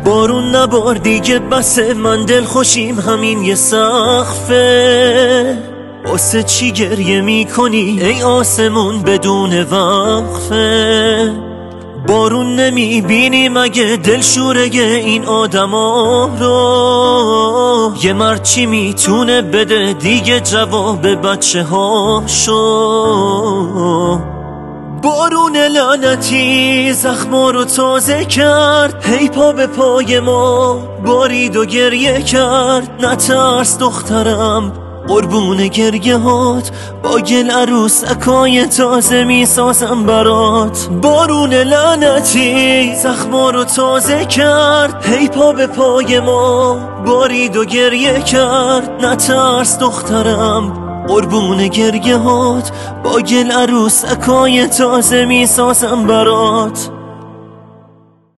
بارون نبار دیگه بسه، من دل خوشیم همین یه سقفه. واسه چی گریه میکنی ای آسمون بدون وقفه؟ بارون نمیبینی مگه دلشوره این آدما رو؟ یه مرد چی میتونه بده دیگه جواب بچه هاشو؟ بارون لعنتی زخما رو تازه کرد، هی پا به پای ما بارید و گریه کرد. نترس دخترم قربون گریه هات، با گل عروسکای تازه میسازم برات. بارون لعنتی زخما رو تازه کرد، هی پا به پای ما بارید و گریه کرد. نترس دخترم قربون گریه هات، با گل عروسکای تازه میسازم برات.